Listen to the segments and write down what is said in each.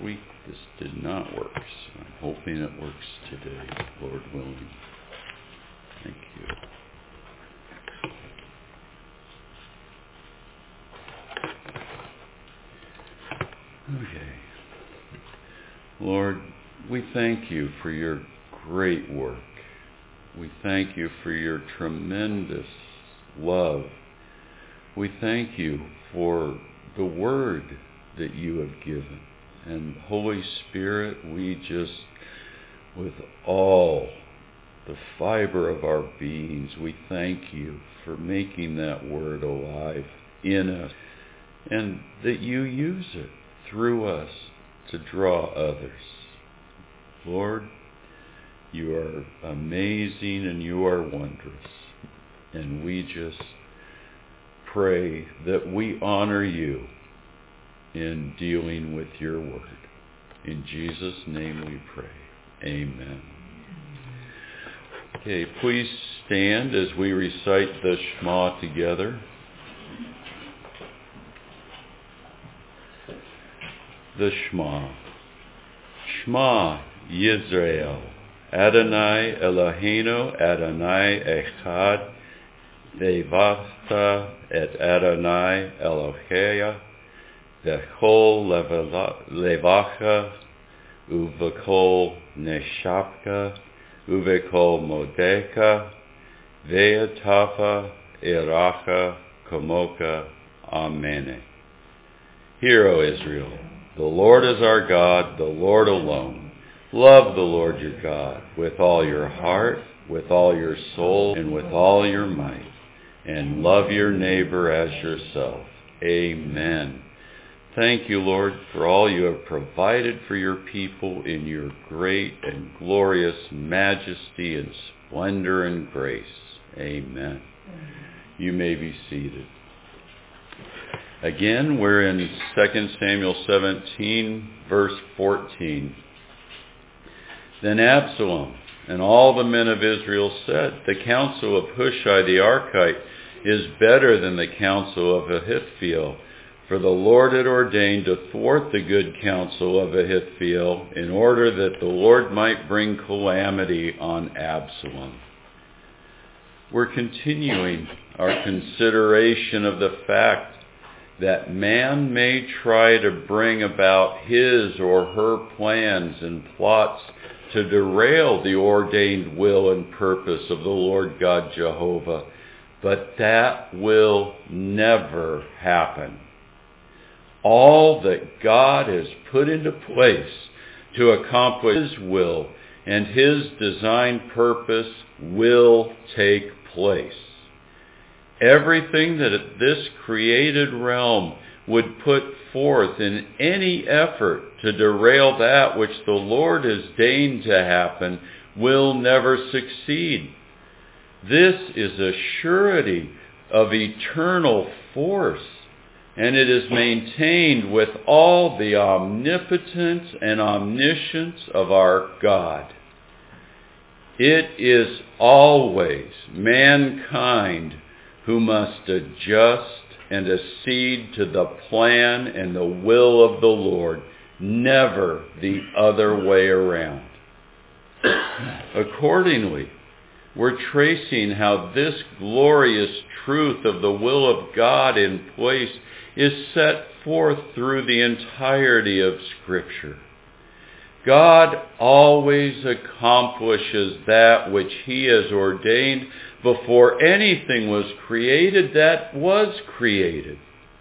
week this did not work, so I'm hoping it works today, Lord willing. Thank you. Okay. Lord, we thank you for your great work. We thank you for your tremendous love. We thank you for the word that you have given. And Holy Spirit, we just, with all the fiber of our beings, we thank you for making that word alive in us, and that you use it through us to draw others. Lord, you are amazing and you are wondrous, and we just pray that we honor you in dealing with your word. In Jesus' name we pray. Amen. Okay, please stand as we recite the Shema together. The Shema. Shema Yisrael, Adonai Eloheinu, Adonai Echad, Devachta et Adonai Eloheinu, V'chol levacha, uv'chol neshapka, uv'chol modecha, ve'atafa iracha kamoka. Amen. Hear, O Israel, the Lord is our God, the Lord alone. Love the Lord your God with all your heart, with all your soul, and with all your might. And love your neighbor as yourself. Amen. Thank you, Lord, for all you have provided for your people in your great and glorious majesty and splendor and grace. Amen. You may be seated. Again, we're in 2 Samuel 17, verse 14. Then Absalom and all the men of Israel said, the counsel of Hushai the Archite is better than the counsel of Ahithophel, for the Lord had ordained to thwart the good counsel of Ahithophel in order that the Lord might bring calamity on Absalom. We're continuing our consideration of the fact that man may try to bring about his or her plans and plots to derail the ordained will and purpose of the Lord God Jehovah, but that will never happen. All that God has put into place to accomplish his will and his designed purpose will take place. Everything that this created realm would put forth in any effort to derail that which the Lord has deigned to happen will never succeed. This is a surety of eternal force, and it is maintained with all the omnipotence and omniscience of our God. It is always mankind who must adjust and accede to the plan and the will of the Lord, never the other way around. Accordingly, we're tracing how this glorious truth of the will of God in place is set forth through the entirety of Scripture. God always accomplishes that which he has ordained before anything was created that was created.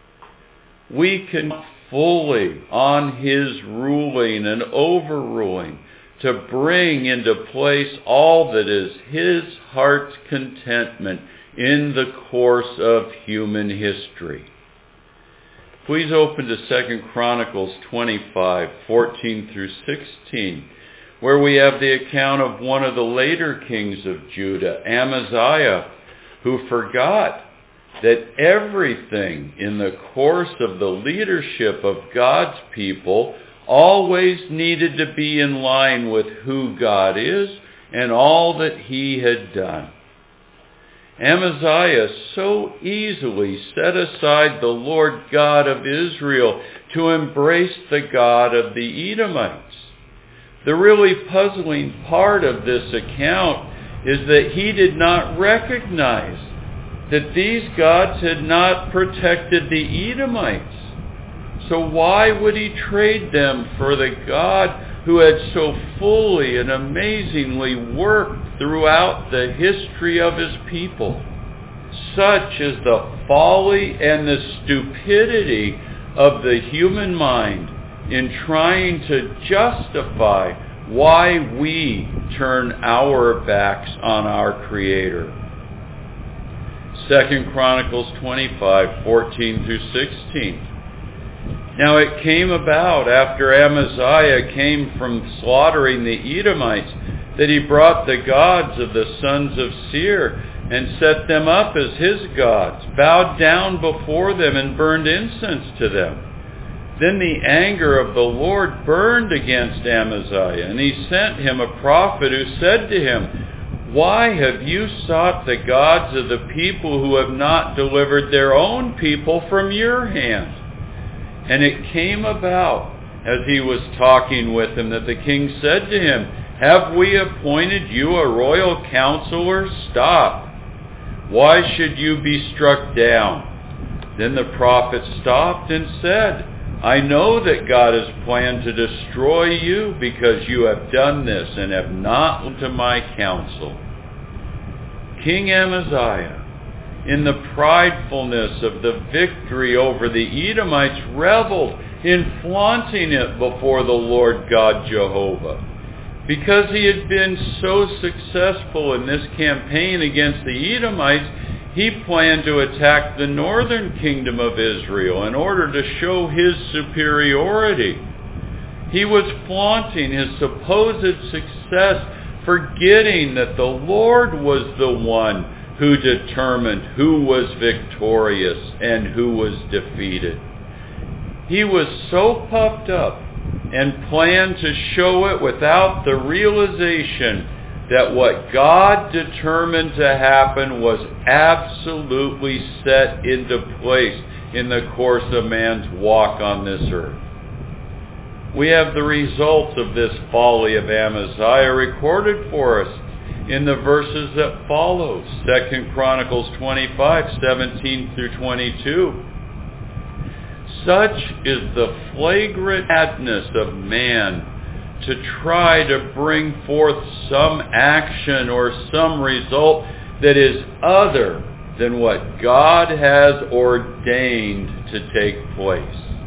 We can fully on his ruling and overruling to bring into place all that is his heart's contentment in the course of human history. Please open to 2 Chronicles 25, 14 through 16, where we have the account of one of the later kings of Judah, Amaziah, who forgot that everything in the course of the leadership of God's people always needed to be in line with who God is and all that he had done. Amaziah so easily set aside the Lord God of Israel to embrace the God of the Edomites. The really puzzling part of this account is that he did not recognize that these gods had not protected the Edomites. So why would he trade them for the God who had so fully and amazingly worked throughout the history of his people? Such is the folly and the stupidity of the human mind in trying to justify why we turn our backs on our Creator. 2 Chronicles 25, 14 through 16. Now it came about after Amaziah came from slaughtering the Edomites that he brought the gods of the sons of Seir and set them up as his gods, bowed down before them and burned incense to them. Then the anger of the Lord burned against Amaziah, and he sent him a prophet who said to him, "Why have you sought the gods of the people who have not delivered their own people from your hand?" And it came about, as he was talking with him, that the king said to him, "Have we appointed you a royal counselor? Stop. Why should you be struck down?" Then the prophet stopped and said, "I know that God has planned to destroy you because you have done this and have not listened to my counsel." King Amaziah, in the pridefulness of the victory over the Edomites, reveled in flaunting it before the Lord God Jehovah. Because he had been so successful in this campaign against the Edomites, he planned to attack the northern kingdom of Israel in order to show his superiority. He was flaunting his supposed success, forgetting that the Lord was the one who determined who was victorious and who was defeated. He was so puffed up and planned to show it without the realization that what God determined to happen was absolutely set into place in the course of man's walk on this earth. We have the results of this folly of Amaziah recorded for us in the verses that follow, 2 Chronicles 25, 17 through 22. Such is the flagrant madness of man to try to bring forth some action or some result that is other than what God has ordained to take place.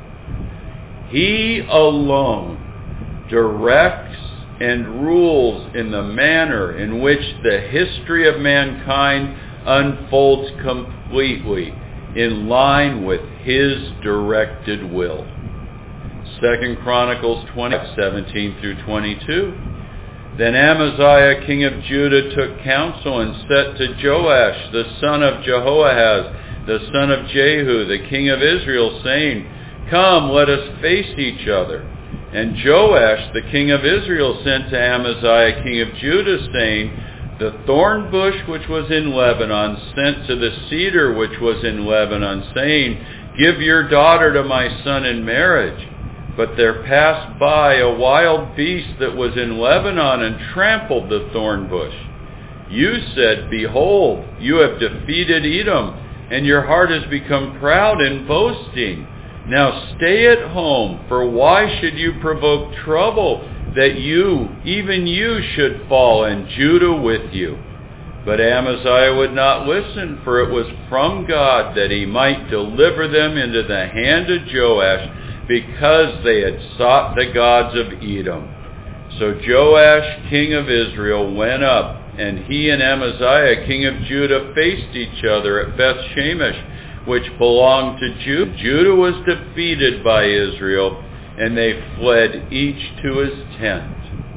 He alone directs and rules in the manner in which the history of mankind unfolds completely in line with his directed will. 2 Chronicles 20, 17 through 22. Then Amaziah, king of Judah, took counsel and said to Joash, the son of Jehoahaz, the son of Jehu, the king of Israel, saying, "Come, let us face each other." And Joash, the king of Israel, sent to Amaziah, king of Judah, saying, "The thorn bush which was in Lebanon sent to the cedar which was in Lebanon, saying, 'Give your daughter to my son in marriage.' But there passed by a wild beast that was in Lebanon and trampled the thorn bush. You said, 'Behold, you have defeated Edom, and your heart has become proud in boasting. Now stay at home, for why should you provoke trouble, that you, even you, should fall, and Judah with you?' But Amaziah would not listen, for it was from God that he might deliver them into the hand of Joash, because they had sought the gods of Edom. So Joash, king of Israel, went up, and he and Amaziah, king of Judah, faced each other at Beth-Shemesh, which belonged to Judah. Judah was defeated by Israel, and they fled each to his tent."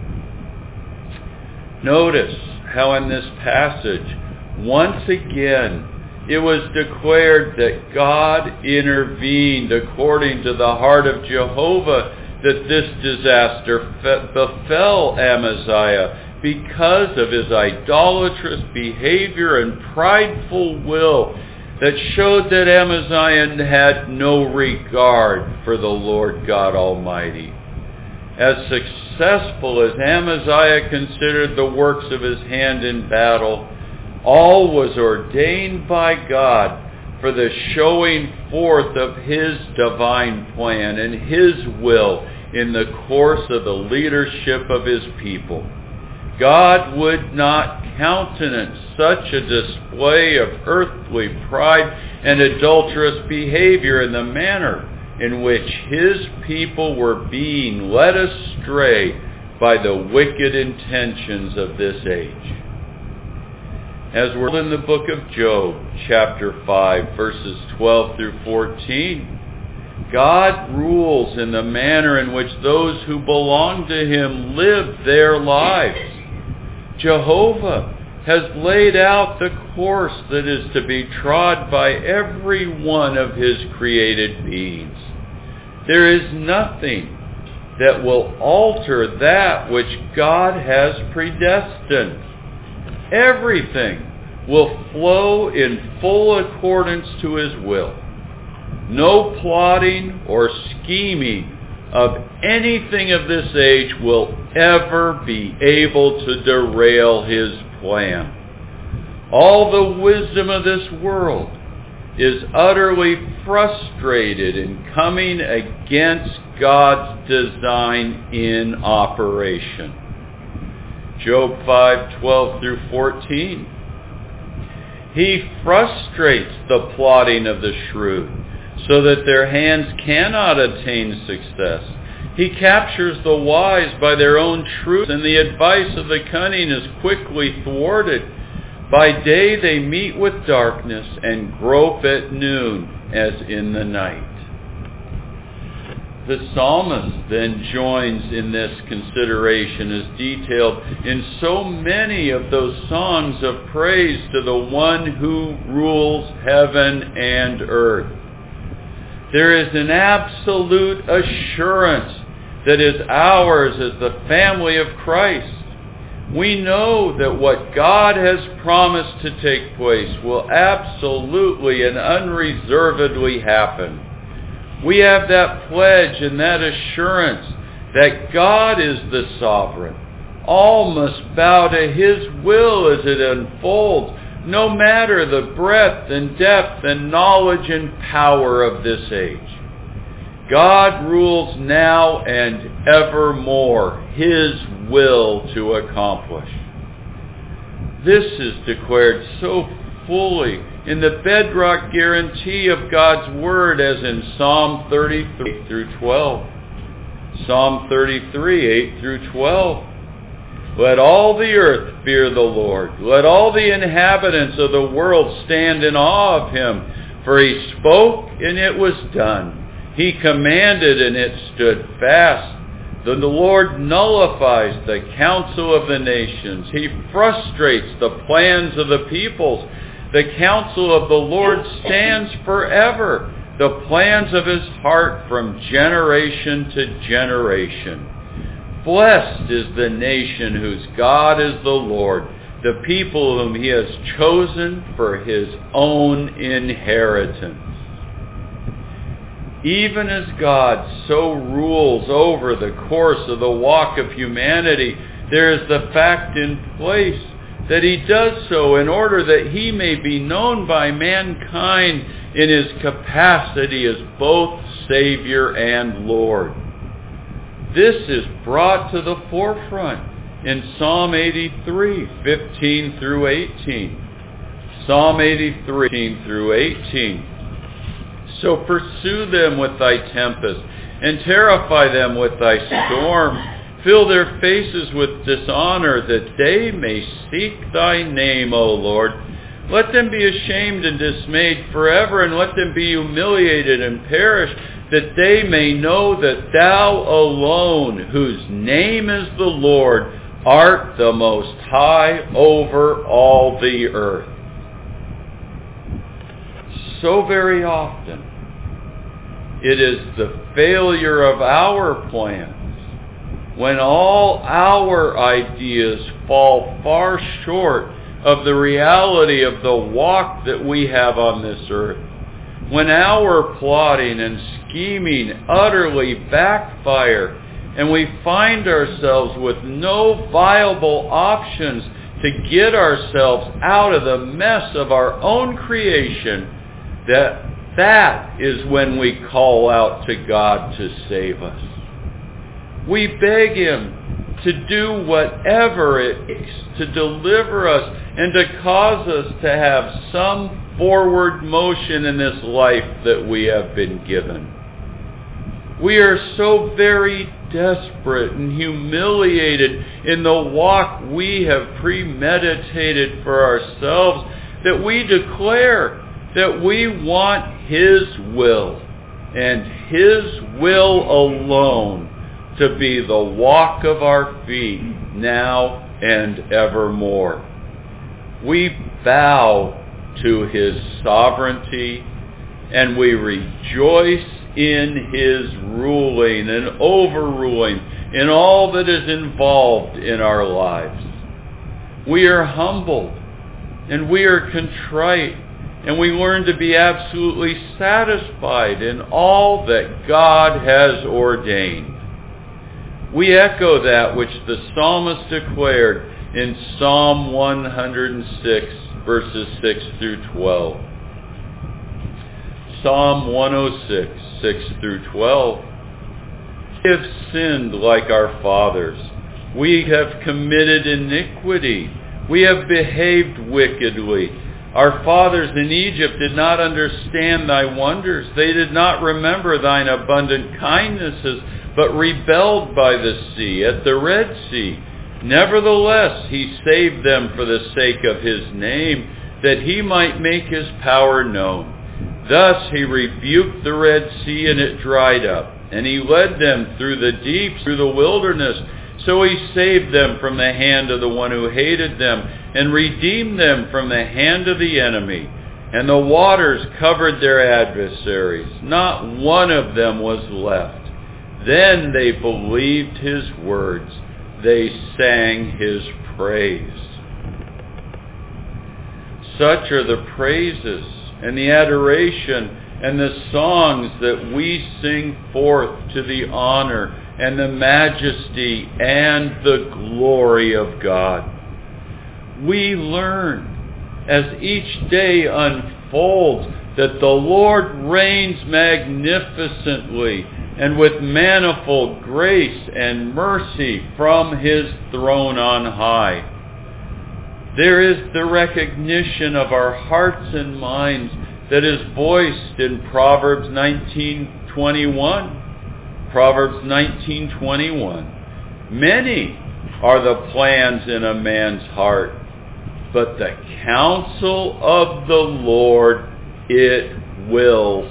Notice how in this passage, once again, it was declared that God intervened according to the heart of Jehovah, that this disaster befell Amaziah because of his idolatrous behavior and prideful will that showed that Amaziah had no regard for the Lord God Almighty. As successful as Amaziah considered the works of his hand in battle, all was ordained by God for the showing forth of his divine plan and his will in the course of the leadership of his people. God would not countenance such a display of earthly pride and adulterous behavior in the manner in which his people were being led astray by the wicked intentions of this age. As we're in the book of Job, chapter 5, verses 12 through 14, God rules in the manner in which those who belong to him live their lives. Jehovah has laid out the course that is to be trod by every one of his created beings. There is nothing that will alter that which God has predestined. Everything will flow in full accordance to his will. No plotting or scheming of anything of this age will ever be able to derail his plan. All the wisdom of this world is utterly frustrated in coming against God's design in operation. Job 5:12 through 14. He frustrates the plotting of the shrewd, so that their hands cannot attain success. He captures the wise by their own truth, and the advice of the cunning is quickly thwarted. By day they meet with darkness and grope at noon as in the night. The psalmist then joins in this consideration as detailed in so many of those songs of praise to the one who rules heaven and earth. There is an absolute assurance that is ours as the family of Christ. We know that what God has promised to take place will absolutely and unreservedly happen. We have that pledge and that assurance that God is the sovereign. All must bow to his will as it unfolds, no matter the breadth and depth and knowledge and power of this age. God rules now and evermore his will to accomplish. This is declared so fully in the bedrock guarantee of God's word as in Psalm 33 through 12. Psalm 33, 8 through 12. Let all the earth fear the Lord. Let all the inhabitants of the world stand in awe of him. For he spoke, and it was done. He commanded, and it stood fast. The Lord nullifies the counsel of the nations. He frustrates the plans of the peoples. The counsel of the Lord stands forever, the plans of his heart from generation to generation. Blessed is the nation whose God is the Lord, the people whom he has chosen for his own inheritance. Even as God so rules over the course of the walk of humanity, there is the fact in place that he does so in order that he may be known by mankind in his capacity as both Savior and Lord. This is brought to the forefront in Psalm 83, 15 through 18. Psalm 83, 15 through 18. So pursue them with thy tempest, and terrify them with thy storm. Fill their faces with dishonor, that they may seek thy name, O Lord. Let them be ashamed and dismayed forever, and let them be humiliated and perish, that they may know that thou alone, whose name is the Lord, art the Most High over all the earth. So very often, it is the failure of our plans when all our ideas fall far short of the reality of the walk that we have on this earth, when our plotting and scheming utterly backfire, and we find ourselves with no viable options to get ourselves out of the mess of our own creation, that is when we call out to God to save us. We beg Him to do whatever it takes to deliver us and to cause us to have some forward motion in this life that we have been given. We are so very desperate and humiliated in the walk we have premeditated for ourselves that we declare that we want His will and His will alone to be the walk of our feet now and evermore. We bow to His sovereignty and we rejoice in His ruling and overruling in all that is involved in our lives. We are humbled and we are contrite, and we learn to be absolutely satisfied in all that God has ordained. We echo that which the psalmist declared in Psalm 106, verses 6 through 12. Psalm 106, 6 through 12. We have sinned like our fathers. We have committed iniquity. We have behaved wickedly. Our fathers in Egypt did not understand thy wonders. They did not remember thine abundant kindnesses, but rebelled by the sea, at the Red Sea. Nevertheless, He saved them for the sake of His name, that He might make His power known. Thus He rebuked the Red Sea, and it dried up, and He led them through the deep, through the wilderness. So He saved them from the hand of the one who hated them, and redeemed them from the hand of the enemy. And the waters covered their adversaries. Not one of them was left. Then they believed His words. They sang His praise. Such are the praises and the adoration and the songs that we sing forth to the honor and the majesty and the glory of God. We learn as each day unfolds that the Lord reigns magnificently and with manifold grace and mercy from His throne on high. There is the recognition of our hearts and minds that is voiced in Proverbs 19:21. Proverbs 19:21. Many are the plans in a man's heart, but the counsel of the Lord it wills.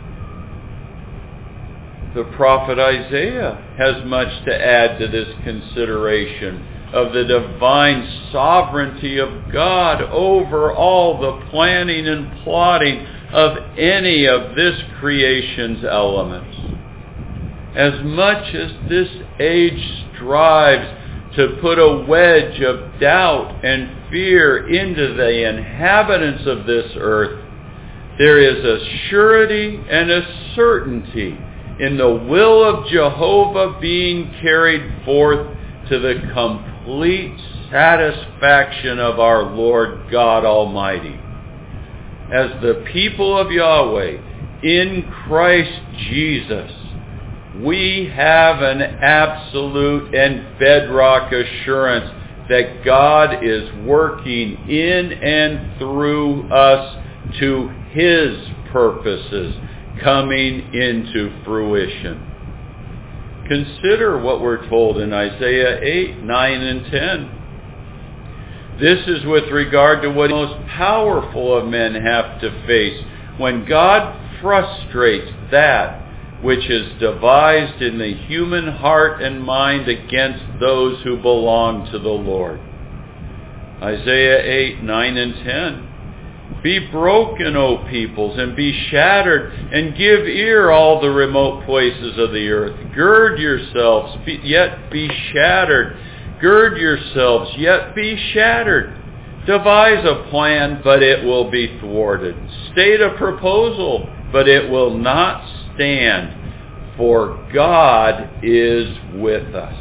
The prophet Isaiah has much to add to this consideration of the divine sovereignty of God over all the planning and plotting of any of this creation's elements. As much as this age strives to put a wedge of doubt and fear into the inhabitants of this earth, there is a surety and a certainty in the will of Jehovah being carried forth to the complete satisfaction of our Lord God Almighty. As the people of Yahweh in Christ Jesus, we have an absolute and bedrock assurance that God is working in and through us to His purposes coming into fruition. Consider what we're told in Isaiah 8, 9, and 10. This is with regard to what the most powerful of men have to face when God frustrates that which is devised in the human heart and mind against those who belong to the Lord. Isaiah 8, 9, and 10. Be broken, O peoples, and be shattered, and give ear, all the remote places of the earth. Gird yourselves, yet be shattered. Gird yourselves, yet be shattered. Devise a plan, but it will be thwarted. State a proposal, but it will not stand, for God is with us.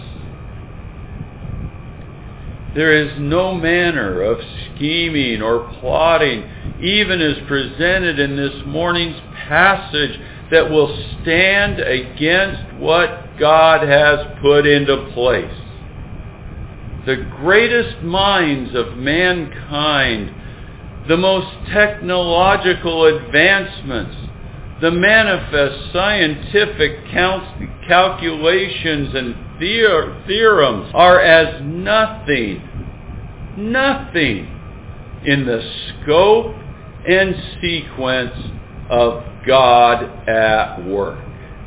There is no manner of scheming or plotting, even as presented in this morning's passage, that will stand against what God has put into place. The greatest minds of mankind, the most technological advancements, the manifest scientific calculations and theorems are as nothing in the scope and sequence of God at work.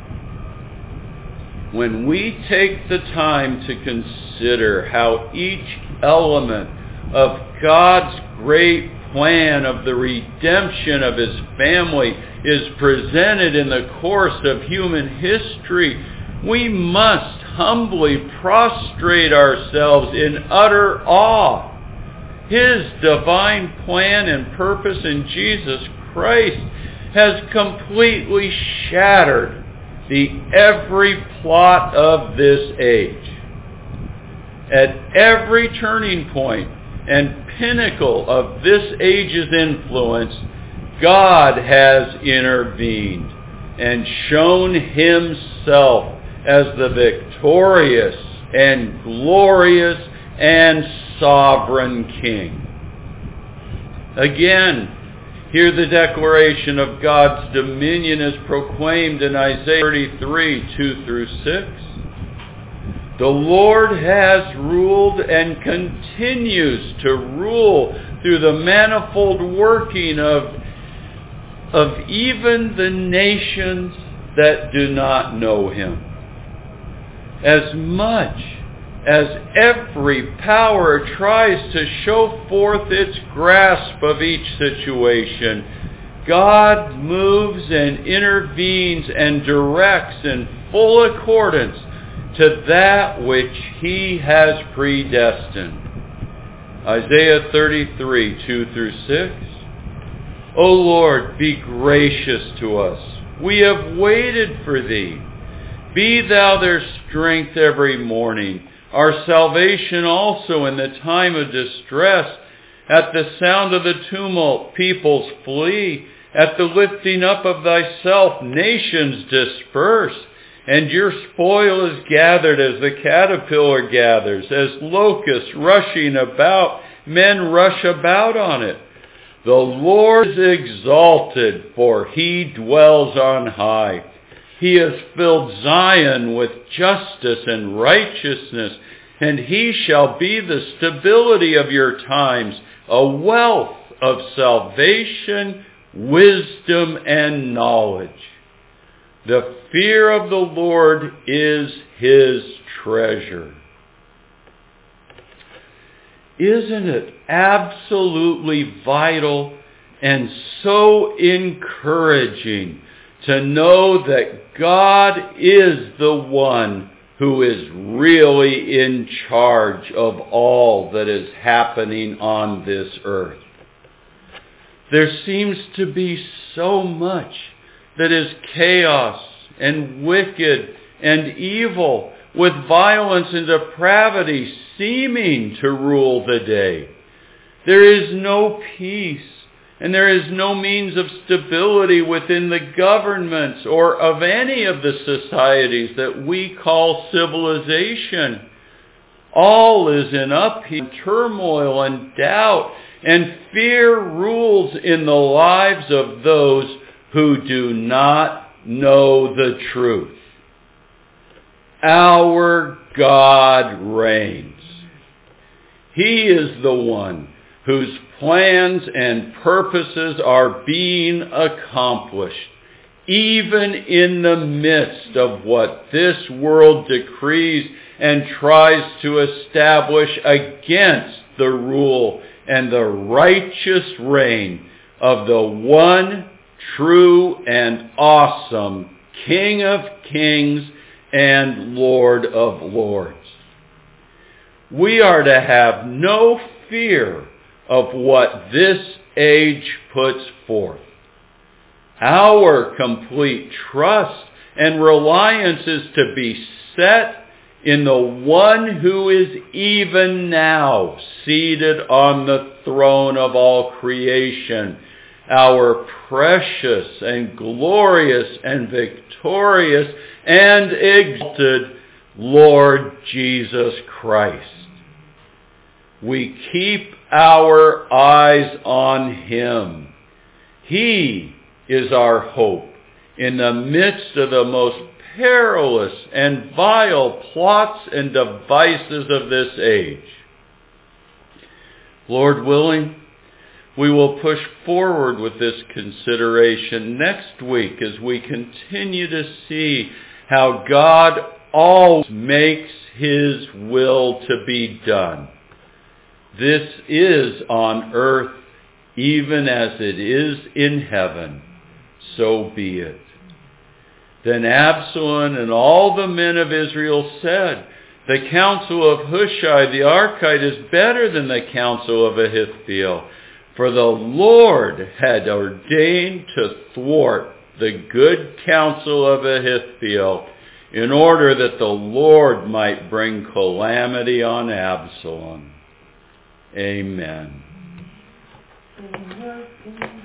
When we take the time to consider how each element of God's great plan of the redemption of His family is presented in the course of human history, we must humbly prostrate ourselves in utter awe. His divine plan and purpose in Jesus Christ has completely shattered every plot of this age. At every turning point and pinnacle of this age's influence, God has intervened and shown Himself as the victorious and glorious and sovereign King. Again, hear the declaration of God's dominion as proclaimed in Isaiah 33, 2 through 6. The Lord has ruled and continues to rule through the manifold working of even the nations that do not know Him. As much as every power tries to show forth its grasp of each situation, God moves and intervenes and directs in full accordance to that which He has predestined. Isaiah 33, 2 through 6. O Lord, be gracious to us. We have waited for Thee. Be Thou their strength every morning, our salvation also in the time of distress. At the sound of the tumult, peoples flee. At the lifting up of Thyself, nations disperse. And your spoil is gathered as the caterpillar gathers, as locusts rushing about, men rush about on it. The Lord is exalted, for He dwells on high. He has filled Zion with justice and righteousness, and He shall be the stability of your times, a wealth of salvation, wisdom, and knowledge. The fear of the Lord is His treasure. Isn't it absolutely vital and so encouraging to know that God is the one who is really in charge of all that is happening on this earth? There seems to be so much that is chaos and wicked and evil, with violence and depravity seeming to rule the day. There is no peace, and there is no means of stability within the governments or of any of the societies that we call civilization. All is in upheaval, turmoil, and doubt, and fear rules in the lives of those who do not know the truth. Our God reigns. He is the one whose plans and purposes are being accomplished, even in the midst of what this world decrees and tries to establish against the rule and the righteous reign of the one true and awesome King of Kings and Lord of Lords. We are to have no fear of what this age puts forth. Our complete trust and reliance is to be set in the one who is even now seated on the throne of all creation, our precious and glorious and victorious and exalted Lord Jesus Christ. We keep our eyes on Him. He is our hope in the midst of the most perilous and vile plots and devices of this age. Lord willing, we will push forward with this consideration next week as we continue to see how God always makes His will to be done. This is on earth even as it is in heaven. So be it. Then Absalom and all the men of Israel said, the counsel of Hushai the Archite is better than the counsel of Ahithophel, for the Lord had ordained to thwart the good counsel of Ahithophel, in order that the Lord might bring calamity on Absalom. Amen.